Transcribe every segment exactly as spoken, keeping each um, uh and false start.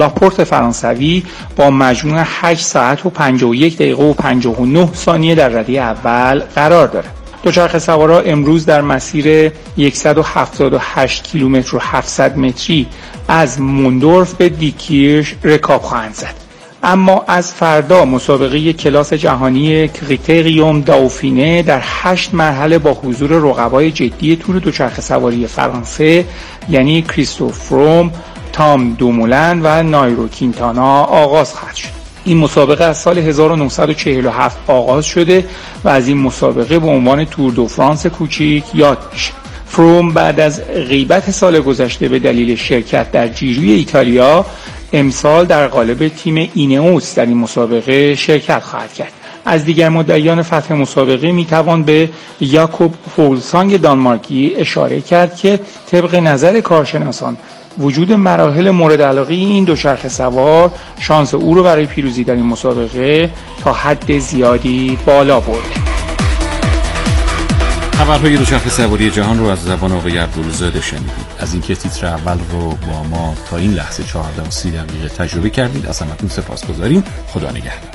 لاپورت فرانسوی با مجموع هشت ساعت و پنجاه و یک دقیقه و پنجاه و نه ثانیه در رده اول قرار دارد. دوچرخه سوارا امروز در مسیر صد و هفتاد و هشت کیلومتر و هفتصد متری از موندورف به دیکیرش رکاب خواهند زد. اما از فردا مسابقه کلاس جهانی کریتریوم داوفینه در هشت مرحله با حضور رقبای جدی تور دوچرخه سواری فرانسه یعنی کریستوف فروم، تام دومولن و نایرو کینتانا آغاز خواهد شد. این مسابقه از سال هزار و نهصد و چهل و هفت آغاز شده و از این مسابقه به عنوان تور دو فرانس کوچیک یاد میشه. فروم بعد از غیبت سال گذشته به دلیل شرکت در جیروی ایتالیا امسال در قالب تیم اینئوس در این مسابقه شرکت خواهد کرد. از دیگر مدعیان فتح مسابقه میتوان به یاکوب فولسانگ دانمارکی اشاره کرد که طبق نظر کارشناسان وجود مراحل مورد علاقه این دوچرخه سوار شانس او رو برای پیروزی در این مسابقه تا حد زیادی بالا برده. خبرهای دوچرخه سواری جهان رو از زبان آقای عبدالزاده شنیدید. از اینکه تیتر اول رو با ما تا این لحظه چهارده و سی دقیقه تجربه کردید از همتون سپاسگزاریم. خدا نگهدار.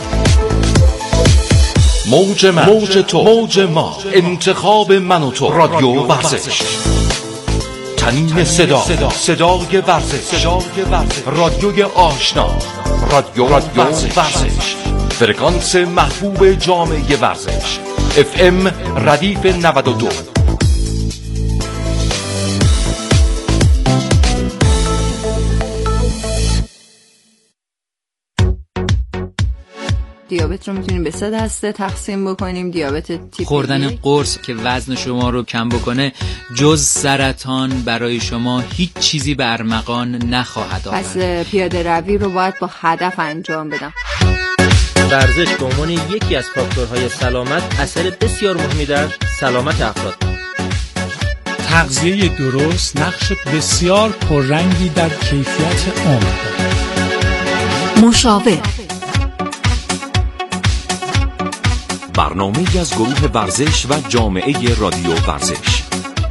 موج من، موج تو، موج ما، انتخاب من و تو، رادیو ورزش، تنین صدا، صدا، صدای ورزش، صدای ورزش، رادیوی آشنا، رادیو ورزش، فرکانس محبوب جامعه ورزش، اف ام ردیف نود و دو. دیابت رو میتونیم به سه دسته تقسیم بکنیم. دیابت تیپ خوردن قرص که وزن شما رو کم بکنه جز سرطان برای شما هیچ چیزی به ارمغان نخواهد آورد. پس پیاده روی رو باید با هدف انجام بدم. ورزش به عنوان یکی از فاکتورهای سلامت اثر بسیار مهمی در سلامت افراد. تغذیه درست نقش بسیار پررنگی در کیفیت عمر دارد. مشاور برنامه‌ای از گروه ورزش و جامعه رادیو ورزش.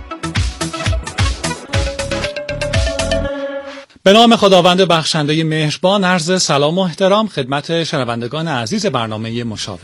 به نام خداوند بخشنده مهربان عرض سلام و احترام خدمت شنوندگان عزیز برنامه مشاور.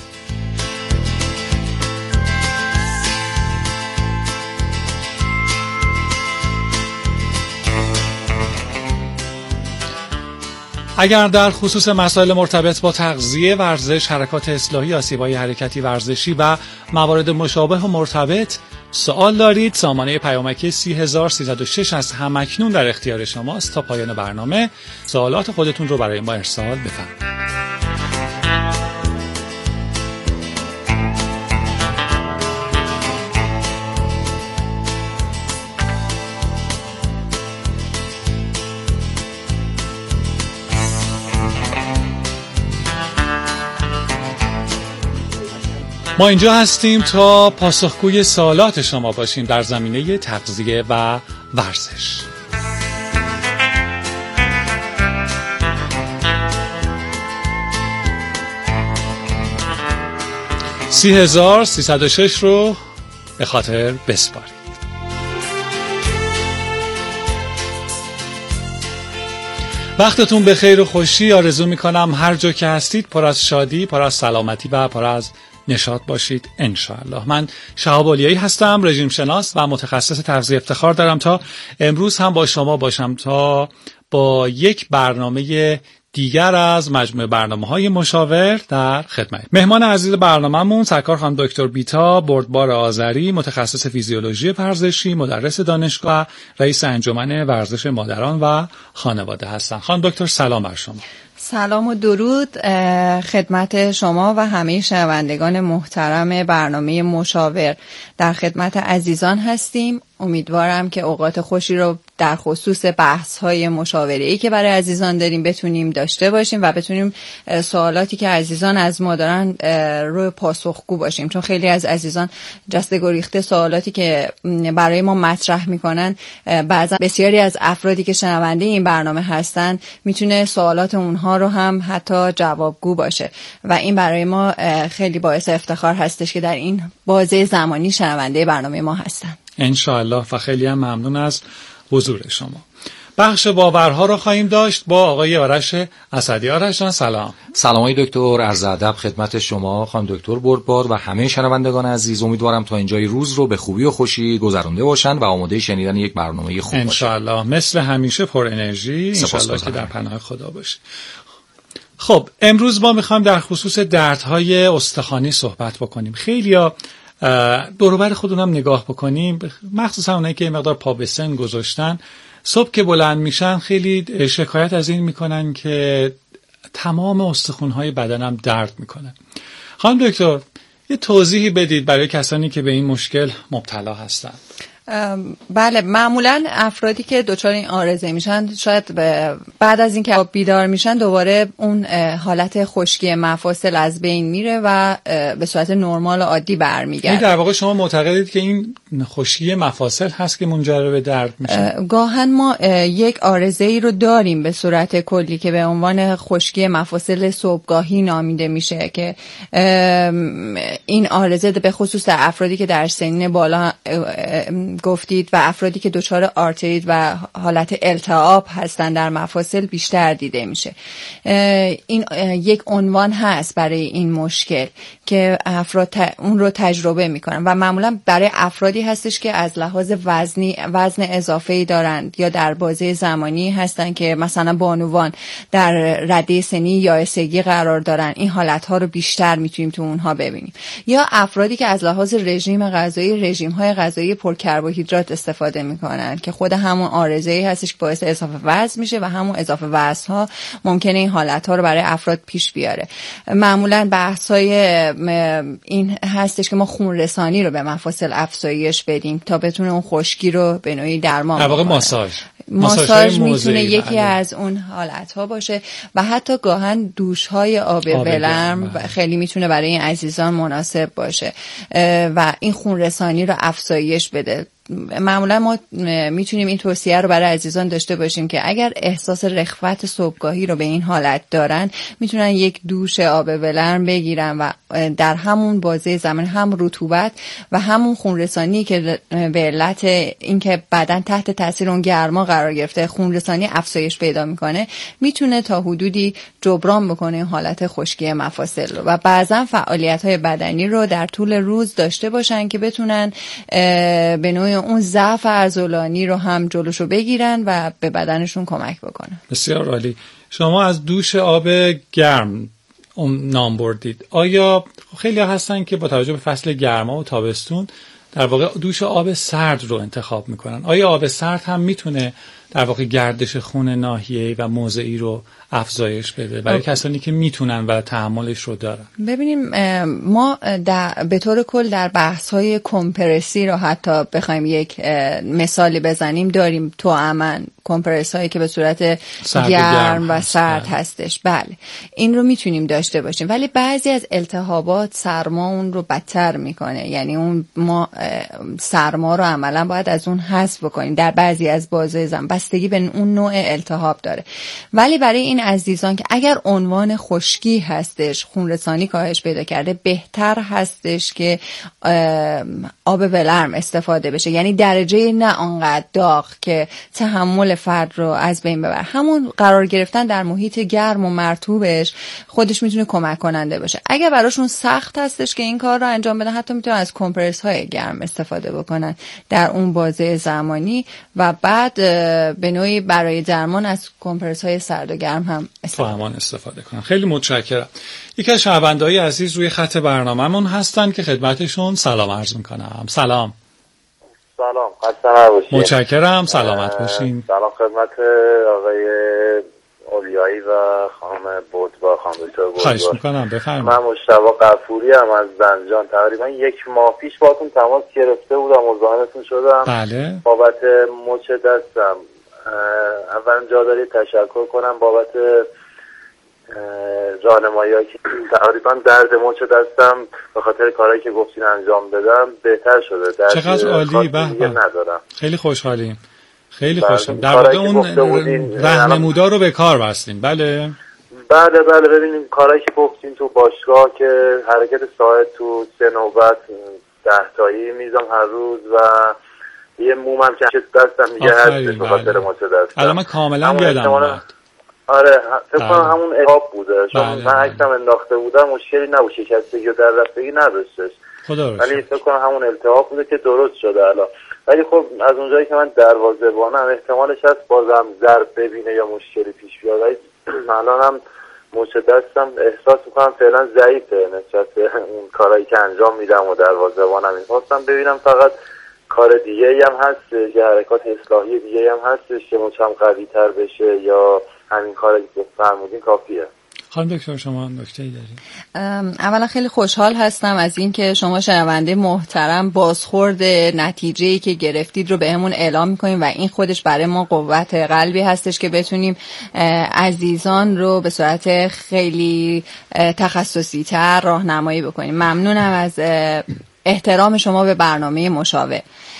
اگر در خصوص مسائل مرتبط با تغذیه، ورزش، حرکات اصلاحی، آسیب‌های حرکتی ورزشی و موارد مشابه و مرتبط سوال دارید، سامانه پیامکی سی هزار سیصد و شش از همکنون در اختیار شماست. تا پایان برنامه سوالات خودتون رو برای ما ارسال بفرمایید. ما اینجا هستیم تا پاسخگوی سوالات شما باشیم در زمینه تغذیه و ورزش. سی هزار سیصد و شش رو به خاطر بسپارید. وقتتون به خیر و خوشی آرزو میکنم. هر جا که هستید پر از شادی، پر از سلامتی و پر از نشاط باشید انشاءالله. من شهاب علیایی هستم، رژیم شناس و متخصص تغذیه. افتخار دارم تا امروز هم با شما باشم تا با یک برنامه دیگر از مجموعه برنامه‌های مشاور در خدمت. مهمان عزیز برنامه‌مون سرکار خانم دکتر بیتا بردبار آذری، متخصص فیزیولوژی ورزشی، مدرس دانشگاه، رئیس انجمن ورزش مادران و خانواده هستند. خانم دکتر سلام بر شما. سلام و درود خدمت شما و همه شنوندگان محترم برنامه مشاور. در خدمت عزیزان هستیم. امیدوارم که اوقات خوشی رو در خصوص بحث‌های مشاوره‌ای که برای عزیزان داریم بتونیم داشته باشیم و بتونیم سوالاتی که عزیزان از ما دارن رو پاسخگو باشیم، چون خیلی از عزیزان جسته گریخته سوالاتی که برای ما مطرح میکنن بعضا بسیاری از افرادی که شنونده این برنامه هستن میتونه سوالات اونها رو هم حتی جوابگو باشه و این برای ما خیلی باعث افتخار هستش که در این بازه زمانی شنونده برنامه ما هستن. انشاءالله و خیلی هم ممنون از حضور شما. بخش باورها رو خواهیم داشت با آقای آرش اسدی. آرش جان سلام. سلام آقای دکتر، عرض ادب خدمت شما خانم دکتر بردبار و همه شنوندگان عزیز. امیدوارم تا اینجای روز رو به خوبی و خوشی گذرونده باشن و آماده شنیدن یک برنامه خوب باشن. ان شاء الله مثل همیشه پر انرژی، ان شاء الله که در پناه خدا باشه. خب امروز ما میخوایم در خصوص دردهای استخوانی صحبت بکنیم. خیلیا دور و بر خودمون هم نگاه بکنیم، مخصوصا اونایی که مقدار پا به سن گذاشتن، صبح که بلند میشن خیلی شکایت از این میکنن که تمام استخوان‌های بدنم درد میکنه. خانم دکتر یه توضیحی بدید برای کسانی که به این مشکل مبتلا هستن. بله، معمولا افرادی که دچار این عارضه میشن شاید بعد از اینکه بیدار میشن دوباره اون حالت خشکی مفاصل از بین میره و به صورت نرمال و عادی برمیگرده. این در واقع شما معتقدید که این خشکی مفاصل هست که منجر به درد میشه؟ گاهن ما یک عارضه ای رو داریم به صورت کلی که به عنوان خشکی مفاصل صبحگاهی نامیده میشه که این عارضه به خصوص در افرادی که در سنین بالا گفتید و افرادی که دچار آرتریت و حالت التهاب هستن در مفاصل بیشتر دیده میشه. این یک عنوان هست برای این مشکل که افراد اون رو تجربه میکنن و معمولا برای افرادی هستش که از لحاظ وزنی وزن اضافه‌ای دارند یا در بازه زمانی هستن که مثلا بانوان در رده سنی یا یائسگی قرار دارن. این حالت‌ها رو بیشتر میتونیم تو اونها ببینیم. یا افرادی که از لحاظ رژیم غذایی رژیم‌های غذایی پرکربوهیدرات استفاده میکنن که خود همون عارضه‌ای هستش که باعث اضافه وزن میشه و همون اضافه وزن‌ها ممکنه این حالت‌ها رو برای افراد پیش بیاره. معمولاً بحث‌های این هستش که ما خون رسانی رو به مفاصل افزایش بدیم تا بتونه اون خشکی رو به نوعی درمان در واقع بکنه. ماساژ ماساژ میتونه یکی از اون حالت‌ها باشه و حتی گاهن دوش‌های آب ولرم خیلی میتونه برای این عزیزان مناسب باشه و این خون رسانی رو افزایش بده. معمولا ما میتونیم این توصیه رو برای عزیزان داشته باشیم که اگر احساس رخوت صبحگاهی رو به این حالت دارن میتونن یک دوش آب ولرم بگیرن و در همون بازه زمان هم رطوبت و همون خونرسانی که به علت اینکه بدن تحت تاثیر اون گرما قرار گرفته خونرسانی افزایش پیدا میکنه میتونه تا حدودی جبران بکنه این حالت خشکی مفاصل رو و بعضا فعالیت‌های بدنی رو در طول روز داشته باشن که بتونن به نوعی اون ضعف عضلانی رو هم جلوشو بگیرن و به بدنشون کمک بکنن. بسیار عالی. شما از دوش آب گرم نام بردید. آیا خیلی هستن که با توجه به فصل گرما و تابستون در واقع دوش آب سرد رو انتخاب میکنن؟ آیا آب سرد هم میتونه در واقع گردش خون ناحیه‌ای و موضعی رو افزایش بده برای کسانی که میتونن و تحملش رو دارن؟ ببینیم ما در به طور کل در بحث‌های کمپرسی رو حتی بخوایم یک مثالی بزنیم داریم تو امن کمپرس هایی که به صورت گرم, گرم و سرد هست. هستش. بله این رو میتونیم داشته باشیم ولی بعضی از التهابات سرما اون رو بدتر میکنه، یعنی اون ما سرما رو عملا باید از اون حذف بکنیم در بعضی از بازه زن، بستگی به اون نوع التهاب داره. ولی برای این عزیزان که اگر عنوان خشکی هستش خون رسانی کاهش پیدا کرده بهتر هستش که آب ولرم استفاده بشه، یعنی درجه نه آنقدر داغ که تحمل فرد رو از بین ببر. همون قرار گرفتن در محیط گرم و مرطوبش خودش میتونه کمک کننده باشه. اگر براشون سخت هستش که این کار رو انجام بدن حتی میتونن از کمپرس های گرم استفاده بکنن در اون بازه زمانی و بعد به نوعی برای درمان از کمپرس های سرد و گرم هم استفاده, استفاده کنن. خیلی متشکرم. یکی از شنونده‌های عزیز روی خط برنامه‌مون هستن که خدمتشون سلام عرض میکنم. سلام. سلام، خسته نباشید. متشکرم، سلامت باشین. سلام خدمت آقای اولیایی و خانم بردبار، خانم دکتر بردبار. خواهش میکنم بفرمایید. من مشتبه غفوری ام از زنجان. تقریبا یک ماه پیش باهاتون تماس گرفته بودم، مزاحمتون شدم. بله. بابت مچ دستم. اولا جا داری تشکر کنم بابت راهنمایی‌هایی که تقریبا درد مچ دستم به خاطر کارهایی که گفتین انجام بدم بهتر شده. چقدر عالی. به ندارم. خیلی خوشحالیم. خیلی خوشحالیم. در واقع اون راهنمودا رو به کار بستین. بله. بله بله ببینیم کارهایی که گفتین تو باشگاه که حرکت ساعت تو سه نوبت ده تایی میزم هر روز و یه مومم که دستم دیگه هست به خاطر مچ دستم. الان من کاملا یادم اومد. آره فکر کنم همون التهاب بوده، چون من عکسم انداخته بودم مشکلی نبود، شکستگی و در رفتگی نداشتش، ولی فکر کنم همون التهاب بوده که درست شده الان. ولی خب از اونجایی که من دروازه‌بانم احتمالش هست بازم ضرب ببینه یا مشکلی پیش بیاد. ولی الانم مچ دستم احساس میکنم فعلا ضعیفه نسبت به اون کارهایی که انجام میدم و دروازه‌بانم. می‌خواستم ببینم فقط کار دیگه‌ای هم هست که حرکات اصلاحی دیگه‌ای هم هستش که مچم قوی‌تر بشه یا همین کاری که فرمودین کافیه؟ خانم دکتر شما نکته‌ای دارید؟ اولا خیلی خوشحال هستم از اینکه شما شنونده محترم بازخورد نتیجه‌ای که گرفتید رو بهمون اعلام می‌کنید و این خودش برای ما قوت قلبی هستش که بتونیم عزیزان رو به صورت خیلی تخصصی‌تر راهنمایی بکنیم. ممنونم از احترام شما به برنامه مشاور.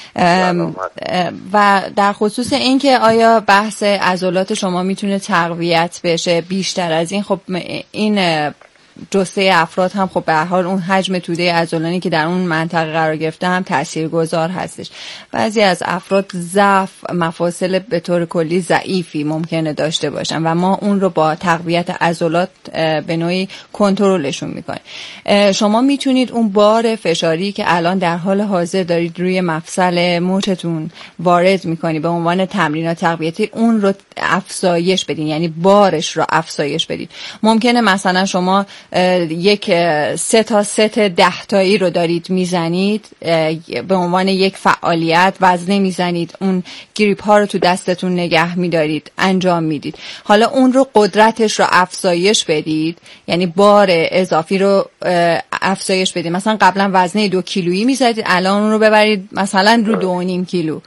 و در خصوص این که آیا بحث عضلات شما میتونه تقویت بشه بیشتر از این، خب این جثه افراد هم خب به هر حال اون حجم توده عضلانی که در اون منطقه قرار گرفته هم تاثیرگذار هستش. بعضی از افراد ضعف مفاصل به طور کلی ضعیفی ممکنه داشته باشن و ما اون رو با تقویت عضلات به نوعی کنترلشون میکنیم. شما میتونید اون بار فشاری که الان در حال حاضر دارید روی مفصل مچتون وارد میکنید به عنوان تمرینات تقویتی، اون رو افزایش بدین، یعنی بارش رو افزایش بدید. ممکنه مثلا شما یک سه تا ست ده تایی رو دارید میزنید به عنوان یک فعالیت، وزنه میزنید، اون گریپ ها رو تو دستتون نگه میدارید، انجام میدید. حالا اون رو قدرتش رو افزایش بدید، یعنی بار اضافی رو افزایش بدید. مثلا قبلا وزنه دو کیلویی میزدید، الان اون رو ببرید مثلا رو دو و نیم کیلو،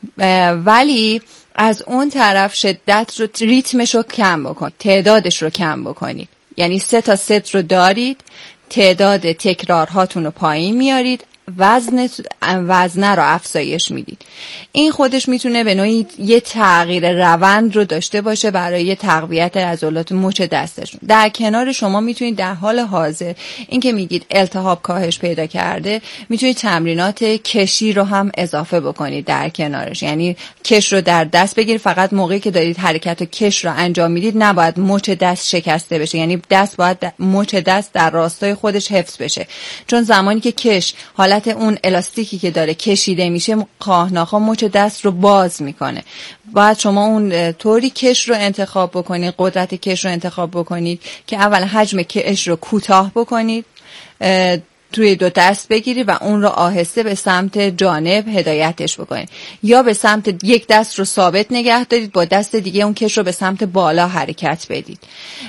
ولی از اون طرف شدت رو، ریتمش رو کم بکنید، تعدادش رو کم بکنید. یعنی سه تا ست رو دارید، تعداد تکرارهاتون رو پایین میارید، وزن وزنه رو افزایش میدید. این خودش میتونه به نوعی یه تغییر روند رو داشته باشه برای تقویت عضلات مچ دستشون. در کنار شما میتونید در حال حاضر این که میگید التهاب کاهش پیدا کرده، میتونید تمرینات کشی رو هم اضافه بکنید در کنارش. یعنی کش رو در دست بگیرید، فقط موقعی که دارید حرکت کش رو انجام میدید نباید مچ دست شکسته بشه، یعنی دست باید مچ دست در راستای خودش حفظ بشه، چون زمانی که کش حالت اون الاستیکی که داره کشیده میشه خواهناخواه مچ دست رو باز میکنه. باید شما اون طوری کش رو انتخاب بکنید، قدرت کش رو انتخاب بکنید که اول حجم کش رو کوتاه بکنید، توی دو دست بگیرید و اون رو آهسته به سمت جانب هدایتش بکنید، یا به سمت یک دست رو ثابت نگه دارید، با دست دیگه اون کش رو به سمت بالا حرکت بدید.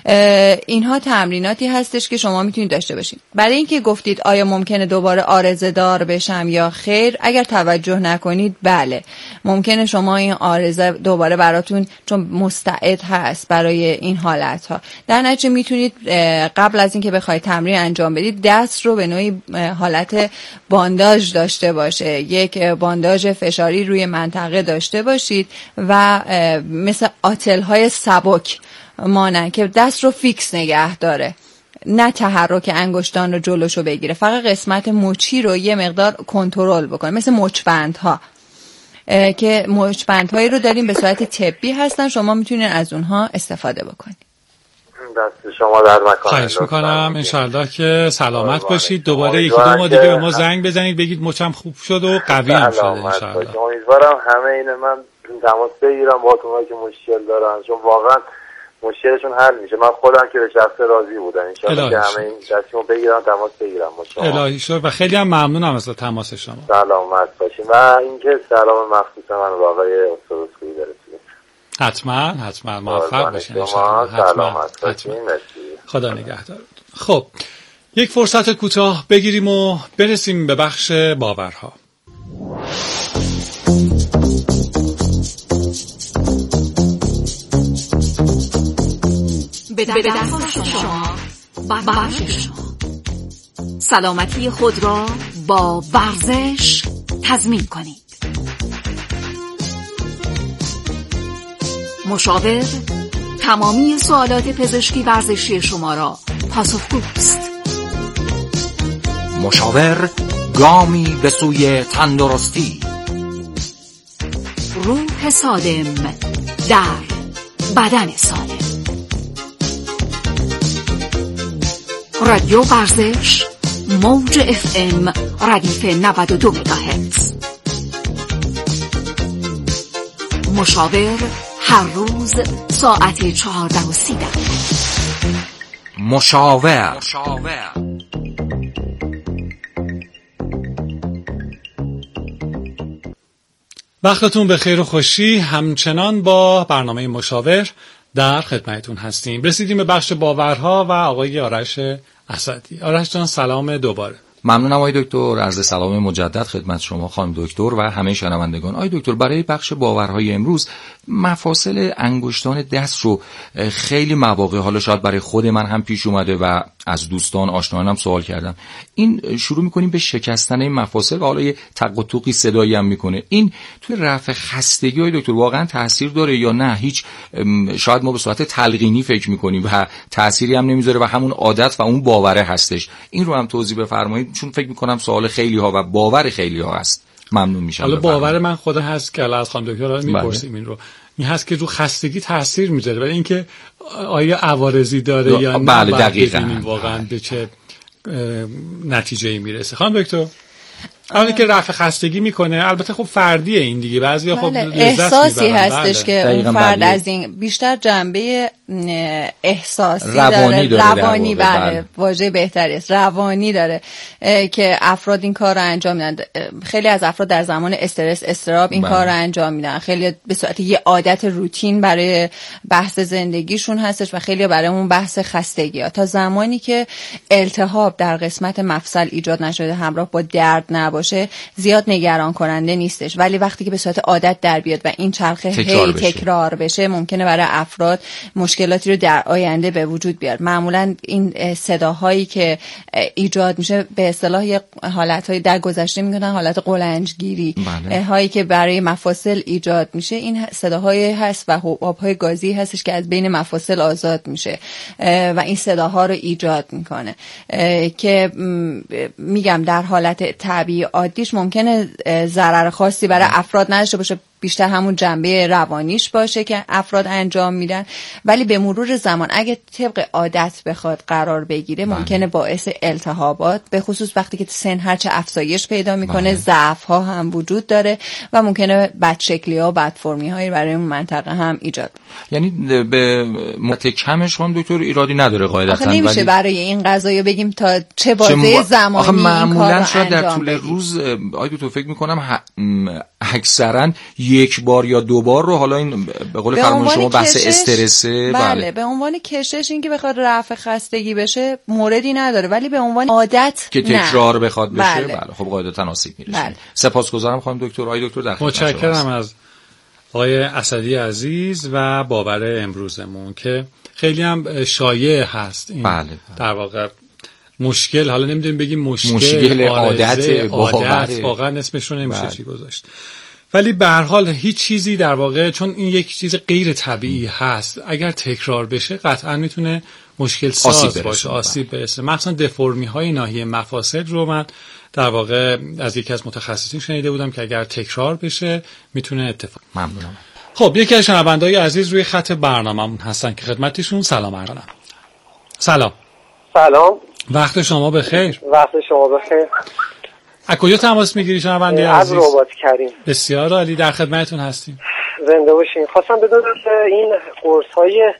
اینها تمریناتی هستش که شما میتونید داشته باشید. برای اینکه گفتید آیا ممکنه دوباره عارضه دار بشم یا خیر، اگر توجه نکنید بله ممکنه شما این عارضه دوباره براتون، چون مستعد هست برای این حالت ها، در نتیجه میتونید قبل از اینکه بخواید تمرین انجام بدید دست رو به نوعی حالت بانداژ داشته باشه، یک بانداژ فشاری روی منطقه داشته باشید و مثل آتل های سبک مانند که دست رو فیکس نگه داره، نه تحرک انگشتان رو جلوشو بگیره، فقط قسمت مچی رو یه مقدار کنترل بکنه، مثل مچبندها که مچبندهایی رو داریم به صورت طبی هستن، شما میتونید از اونها استفاده بکنید. دست شما در مکان. خواهش میکنم، انشالله که سلامت باشید. دوباره یکی دو ماه دیگه به ما زنگ بزنید بگید مچم خوب شد و قوی هم شده انشالله. امیدوارم همه این من تماس بگیرم با اونایی که مشکل دارن، چون واقعا مشکلشون حل میشه. من خودم که به شخص راضی بودم، انشالله که همه این دستیمو بگیرم تماس بگیرم با شما. الهی شکر و خیلی هم ممنونم از تماس شما. سلامت باشین و اینکه سلام مخصوص من به آقای استاد اسکوئی برسونید. حتما حتما موفق باشین انشالله. حتما حتما. خدا نگهدار. خب یک فرصت کوتاه بگیریم و برسیم به بخش باورها. به دست شما بخش شما سلامتی خود را با ورزش تضمین کنید. مشاور تمامی سوالات پزشکی ورزشی شما را پاسخگوست. مشاور گامی به سوی تندرستی. روح سالم در بدن سالم. رادیو ورزش موج اف ام ردیف نود و دو مگاهرتز. مشاور هر روز ساعت چهارده و سی دقیقه. مشاور وقتتون به خیر و خوشی. همچنان با برنامه مشاور در خدمتتون هستیم. رسیدیم به بخش باورها و آقای آرش اسدی. آرش جان سلام دوباره. ممنونم آقای دکتر. عرض سلام مجدد خدمت شما خانم دکتر و همه شنوندگان. آقای دکتر، برای بخش باورهای امروز مفاصل انگشتان دست رو خیلی مواقع، حالا شاید برای خود من هم پیش اومده و از دوستان آشنایانم سوال کردم، این شروع میکنیم به شکستن این مفاصل و حالا یه تق و توقی صدایی هم میکنه. این توی رفع خستگی های دکتر واقعا تاثیر داره یا نه؟ هیچ، شاید ما به صورت تلقینی فکر میکنیم و تأثیری هم نمیذاره و همون عادت و اون باوره هستش. این رو هم توضیح بفرمایید، چون فکر میکنم سوال خیلی ها و باور خیلی ها هست. ممنون میشم. حالا باور من خود هست که از خانم دکتر میپرسیم این رو، این هست که رو خستگی تاثیر میذاره، ولی اینکه آیا عوارضی داره یا نه، بله دقیقاً واقعا به چه نتیجه‌ای میرسه. خانم دکتر اونی که رفع خستگی میکنه، البته خب فردیه این دیگه، بعضیا خب احساسی هستش که اون فرد از این بیشتر جنبه احساسی روانی داره, داره روانی بله واژه بهتری است، روانی داره که افراد این کار رو انجام میدن. خیلی از افراد در زمان استرس اضطراب این کار رو انجام میدن، خیلی به صورت یه عادت روتین برای بحث زندگیشون هستش و خیلی برای اون بحث خستگی ها. تا زمانی که التهاب در قسمت مفصل ایجاد نشده، همراه با درد نباشه، زیاد نگران کننده نیستش، ولی وقتی که به صورت عادت در بیاد و این چرخه تکرار هی بشه. تکرار بشه، ممکنه برای افراد مشکلاتی رو در آینده به وجود بیاره. معمولا این صداهایی که ایجاد میشه به اصطلاح یه حالت‌های در گذشته میگن حالت قولنجگیری بله. هایی که برای مفاصل ایجاد میشه، این صداهایی هست و حباب‌های گازی هستش که از بین مفاصل آزاد میشه و این صداها رو ایجاد میکنه که میگم در حالت طبیعی عادیش ممکنه ضرر خاصی برای افراد نداشته باشه، بیشتر همون جنبه روانیش باشه که افراد انجام میدن، ولی به مرور زمان اگه طبق عادت بخواد قرار بگیره ممکنه باعث التهابات، به خصوص وقتی که سن هرچه افزایش پیدا میکنه، ضعف ها هم وجود داره و ممکنه بدشکلی ها و بدفرمی هایی برای اون منطقه هم ایجاد. یعنی به مدت کمش خانم دکتر ایرادی نداره قاعدتا، آخه نمیشه ولی برای این قضایا بگیم تا چه بازه م... زمانی آخه معمولا این شاید در طول بگیم. روز آی دکتر فکر میکنم اکثرا یک بار یا دو بار رو، حالا این به قول فرمان شما بحث استرسه، بله, بله به عنوان کشش این که بخواد رفع خستگی بشه موردی نداره، ولی به عنوان عادت که تکرار نه. بخواد بشه بله, بله. خب قاعدتا آسیب میرسه. بله. سپاسگزارم خانم دکتر. آقای دکتر در خدمت شما. متشکرم از آقای اسدی عزیز و باور امروزمون که خیلی هم شایع هست این بله. در واقع مشکل، حالا نمیدونیم بگیم مشکل، مشکل عادت عادت واقعا اسمشون نمیشه چی گذاشت، ولی به هر حال هیچ چیزی در واقع، چون این یک چیز غیر طبیعی هست، اگر تکرار بشه قطعا میتونه مشکل ساز آسیب باشه، آسیب برسه. مثلا دفرمی های ناحیه مفاصل رو من در واقع از یکی از متخصصین شنیده بودم که اگر تکرار بشه میتونه اتفاق. ممنونم. خب یکی از شنونده‌های عزیز روی خط برنامه‌مون هستن که خدمتشون سلام عرض کنم. سلام. سلام. وقت شما بخیر. وقت شما بخیر. از کجا تماس میگیری شنونده عزیز؟ از رباط کریم. بسیار عالی، در خدمتتون هستیم. زنده باشین. خواستم بدونم که این قرص‌های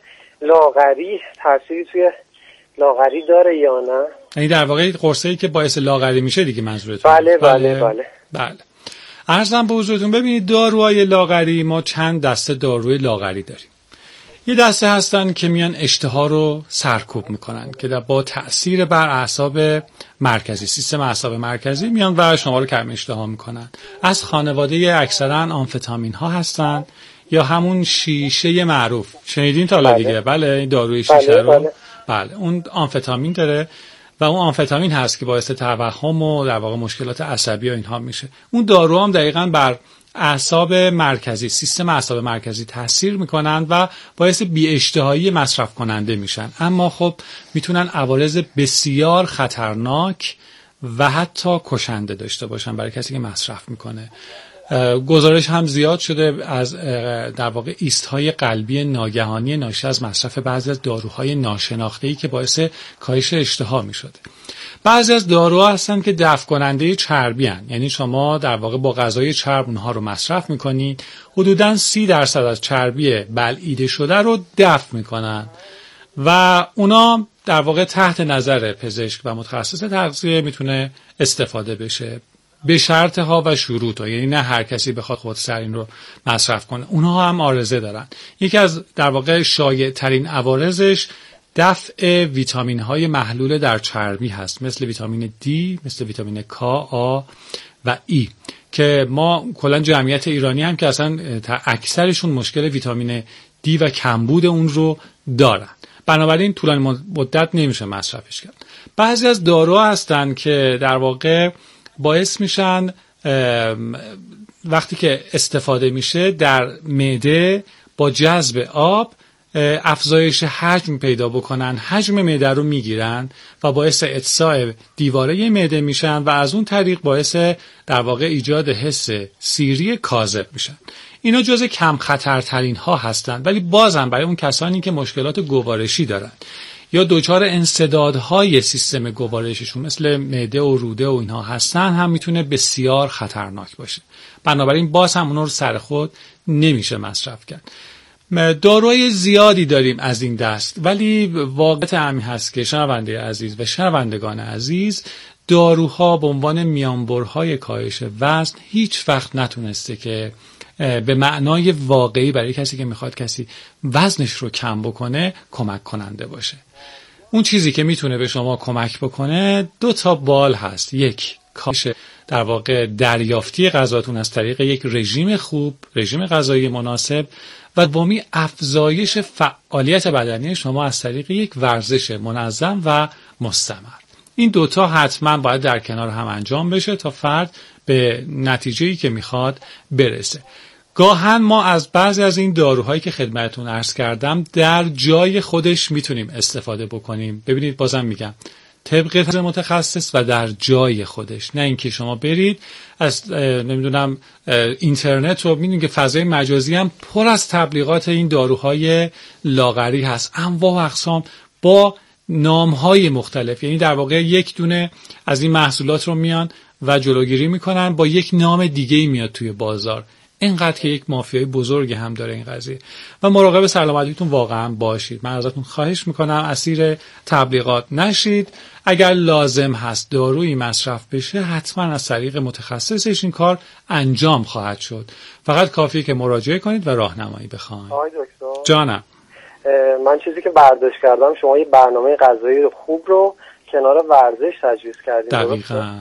لاغری تأثیری توی لاغری داره یا نه؟ یعنی در واقع قرصایی که باعث لاغری میشه دیگه منظورتون؟ بله بله بله. بله. عرضم به حضورتون، ببینید داروهای لاغری، ما چند دسته داروی لاغری داریم. یه دسته هستن که میان اشتها رو سرکوب میکنن که با تأثیر بر اعصاب مرکزی، سیستم اعصاب مرکزی میان و شما رو کم اشتها میکنن. از خانواده اکثرا آمفتامین ها هستن یا همون شیشه معروف، شنیدین تا حالا دیگه؟ بله این داروی شیشه بله، رو بله. بله اون آمفتامین داره و اون آمفتامین هست که باعث توهم و در واقع مشکلات عصبی و اینها میشه. اون دارو هم دقیقاً بر اعصاب مرکزی، سیستم اعصاب مرکزی تاثیر میکنن و باعث بی اشتهایی مصرف کننده میشن، اما خب میتونن عوارض بسیار خطرناک و حتی کشنده داشته باشن برای کسی که مصرف میکنه. گزارش هم زیاد شده از در واقع ایست‌های قلبی ناگهانی ناشی از مصرف بعضی از داروهای ناشناخته‌ای که باعث کاهش اشتها می‌شده. بعضی از داروها هستن که دفع کننده چربی هستند، یعنی شما در واقع با غذای چرب اونها رو مصرف می‌کنید، حدوداً سی درصد از چربی بلعیده شده رو دفع می‌کنن و اونا در واقع تحت نظر پزشک و متخصص تغذیه میتونه استفاده بشه به شرط ها و شروط ها، یعنی نه هر کسی بخواد خودسر این رو مصرف کنه. اونها هم عارضه دارن. یکی از در واقع شایع ترین عوارضش دفع ویتامین های محلول در چربی هست، مثل ویتامین دی، مثل ویتامین کا، آ و ای، که ما کلا جمعیت ایرانی هم که اصلا اکثرشون مشکل ویتامین دی و کمبود اون رو دارن، بنابراین طولانی مدت نمیشه مصرفش کرد. بعضی از داروها هستن که در واقع باعث میشن وقتی که استفاده میشه در معده با جذب آب افزایش حجم پیدا بکنن، حجم معده رو میگیرن و باعث اتساع دیواره معده میشن و از اون طریق باعث در واقع ایجاد حس سیری کاذب میشن. اینا جزء کم خطرترین ها هستند، ولی بازم برای اون کسانی که مشکلات گوارشی دارن یا دچار انسدادهای سیستم گوارششون مثل معده و روده و اینها هستن هم میتونه بسیار خطرناک باشه. بنابراین باز هم اونا رو سر خود نمیشه مصرف کرد. داروهای زیادی داریم از این دست، ولی واقعیت همین هست که شنونده عزیز و شنوندگان عزیز، داروها به عنوان میانبرهای کاهش وزن هیچ وقت نتونسته که به معنای واقعی برای کسی که میخواد کسی وزنش رو کم بکنه کمک کننده باشه. اون چیزی که میتونه به شما کمک بکنه دو تا بال هست. یک، کاهش در واقع دریافتی غذاتون از طریق یک رژیم خوب، رژیم غذایی مناسب، و دومی افزایش فعالیت بدنی شما از طریق یک ورزش منظم و مستمر. این دوتا حتما باید در کنار هم انجام بشه تا فرد به نتیجه‌ای که میخواد برسه. گاهن ما از بعضی از این داروهایی که خدمتتون عرض کردم در جای خودش میتونیم استفاده بکنیم. ببینید بازم میگم طبق متخصص و در جای خودش، نه اینکه شما برید از نمیدونم اینترنت رو میدونید که فضای مجازی هم پر از تبلیغات این داروهای لاغری هست، انواع و اقسام با نامهای مختلف، یعنی در واقع یک دونه از این محصولات رو میان و جلوگیری میکنن با یک نام دیگه‌ای میاد توی بازار. اینقدر که یک مافیای بزرگی هم داره این قضیه و مراقب سلامتیتون واقعا باشید. من ازتون خواهش میکنم اسیر تبلیغات نشید. اگر لازم هست دارویی مصرف بشه حتما از طریق متخصصش این کار انجام خواهد شد. فقط کافیه که مراجعه کنید و راهنمایی بخواید. آقای دکتر جانم، من چیزی که برداشت کردم شما یه برنامه غذایی خوب رو کنار ورزش تجویز کردین. دقیقاً.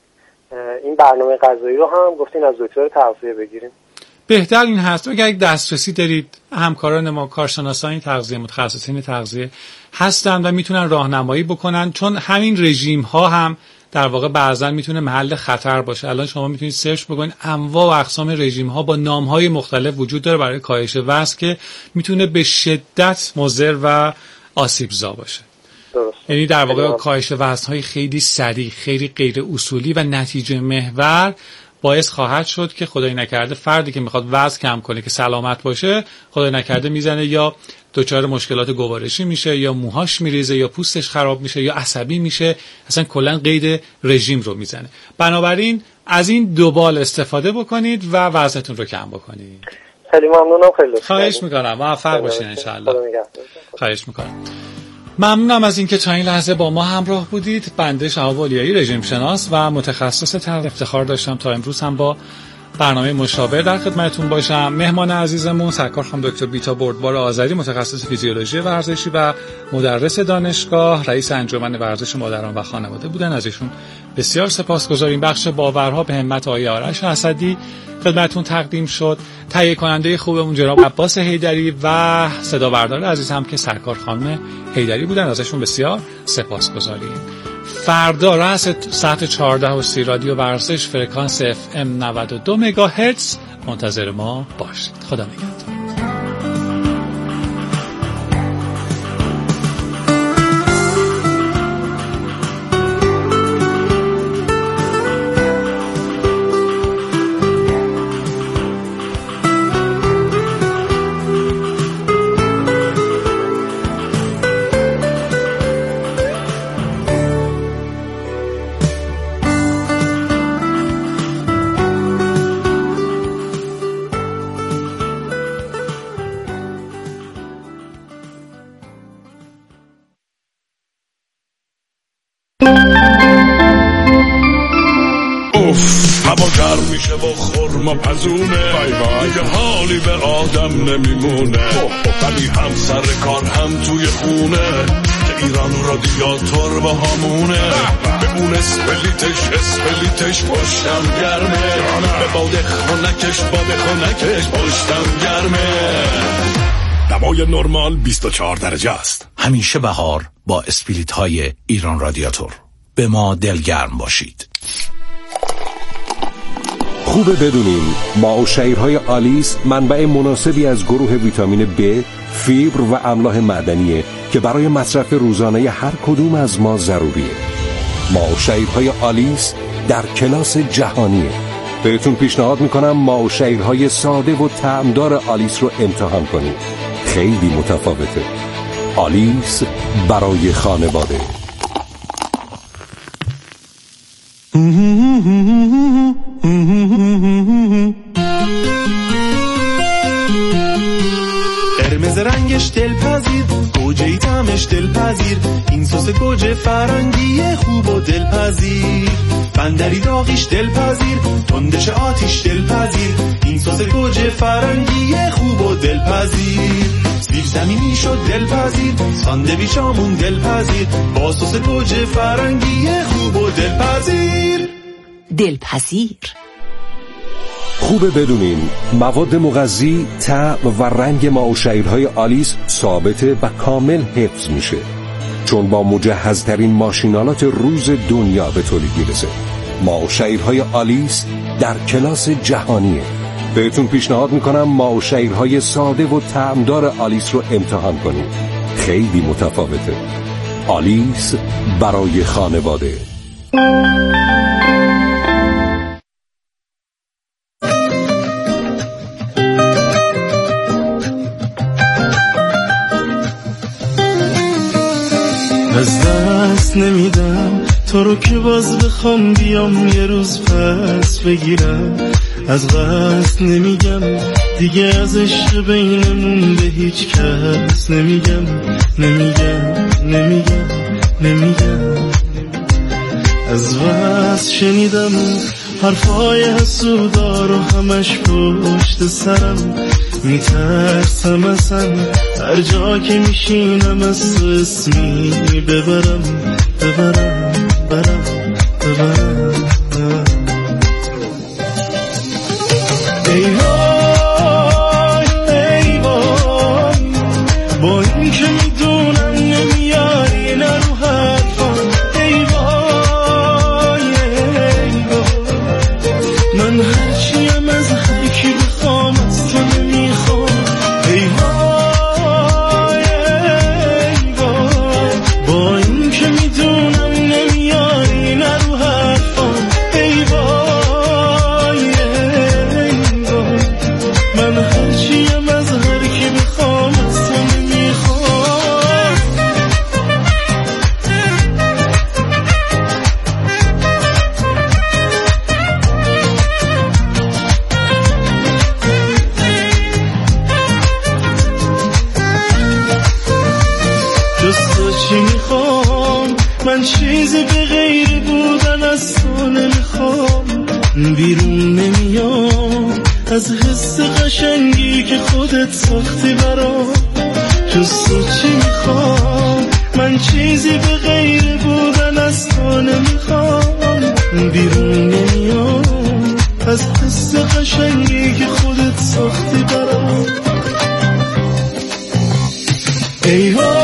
این برنامه غذایی رو هم گفتین از دکتر تغذیه بگیریم. بهتر این هست اگر یک دسترسی دارید، همکاران ما کارشناسان تغذیه، متخصصین تغذیه هستن و میتونن راهنمایی بکنن، چون همین رژیم ها هم در واقع بعضا میتونه محل خطر باشه. الان شما میتونید سرچ بکنید، انواع و اقسام رژیم ها با نام های مختلف وجود داره برای کاهش وزن که میتونه به شدت مضر و آسیبزا باشه. درست. یعنی در واقع کاهش وزن های خیلی سریع، خیلی غیر اصولی و نتیجه محور باعث خواهد شد که خدای نکرده فردی که میخواد وزن کم کنه که سلامت باشه، خدای نکرده میزنه یا دچار مشکلات گوارشی میشه یا موهاش میریزه یا پوستش خراب میشه یا عصبی میشه، اصلا کلا قید رژیم رو میزنه. بنابراین از این دو بال استفاده بکنید و وزنتون رو کم بکنید. خیلی ممنونم. خیلی خواهش میکنم. موفق باشین ان شاء الله. خواهش میکنم. ممنونم از اینکه تا این لحظه با ما همراه بودید. بنده شهاب علیایی، رژیم شناس و متخصص تغذیه، افتخار داشتم تا امروز هم با برنامه مشاور در خدمتتون باشم. مهمان عزیزمون سرکار خانم دکتر بیتا بردبار آذری، متخصص فیزیولوژی ورزشی و مدرس دانشگاه، رئیس انجمن ورزش مادران و خانواده بودن. از ایشون بسیار سپاسگزاریم. بخش باورها به همت آقای آرش اسدی خدمتتون تقدیم شد. تهیه کننده خوبمون جناب عباس حیدری و صدا بردار عزیز هم که سرکار خانم حیدری بودن، ازشون بسیار سپاسگزاریم. فردا رأس ساعت چهارده و سی رادیو ورزش فرکانس اف ام نود و دو مگاهرتز منتظر ما باشید. خدا نگهدار. میشه با خورما پزونه، دیگه حالی به آدم نمیمونه. ولی هم سر کار هم توی خونه که ایران رادیاتور با همونه. به اون اسپلیتش اسپلیتش پشتم گرمه، به باد خونکش باد خونکش پشتم گرمه. دمای نرمال بیست و چهار درجه است. همیشه بهار با اسپلیت های ایران رادیاتور. به ما دلگرم باشید. خوبه بدونین ما و شیرهای آلیس منبع مناسبی از گروه ویتامین B، فیبر و املاح معدنیه که برای مصرف روزانه هر کدوم از ما ضروریه. ما و شیرهای آلیس در کلاس جهانیه. بهتون پیشنهاد میکنم ما و شیرهای ساده و طعمدار آلیس رو امتحان کنید. خیلی متفاوته. آلیس برای خانواده. قرمز رنگش دلپذیر، گوجه‌ای طعمش دلپذیر، این سس گوجه فرنگی خوب و دلپذیر. بندری داغیش دلپذیر، تندش آتیش دلپذیر، این سس گوجه فرنگی خوب و دلپذیر. سیب زمینی شد دلپذیر، ساندویچامون دلپذیر، با سس گوجه فرنگی خوب و دلپذیر. دلپذیر. خوبه بدونین مواد مغذی، طعم و رنگ ما و شیرهای آلیس ثابته و کامل حفظ میشه، چون با مجهزترین ماشینالات روز دنیا به تولید میرسه. ما و شیرهای آلیس در کلاس جهانیه. بهتون پیشنهاد میکنم ما و شیرهای ساده و طعمدار آلیس رو امتحان کنید. خیلی متفاوته. آلیس برای خانواده. از دست نمیدم تو رو که باز بخوام بیام یه روز پس بگیرم. از قصد نمیگم دیگه از عشق بینمون به هیچ کس نمیگم نمیگم نمیگم نمیگم. از وصل شنیدم حرفای حسودا رو همش پشت سرم، میترسم اصلا هر جا که میشینم از تو اسمی ببرم ببرم برم ببرم. ای وای ای وای با این که میدونم نمیاری نرو حرفان. ای وای ای وای من هرچیم از هر کی بخوام از تو نمیخوام. ای وای ای وای با این که میدونم نمیاری نرو حرفان. ای وای ای وای من هرچیم از هر کی بخوام از تو نمیخوام. جز تو چی میخوام من، چیزی به غیر بودن از تو نمیخوام. بیرون نمیام از حس قشنگی که خودت ساختی برام. جز تو چی میخوام من، چیزی به غیر بودن از تو نمیخوام. بیرون نمیام از حس قشنگی که خودت ساختی برام. ای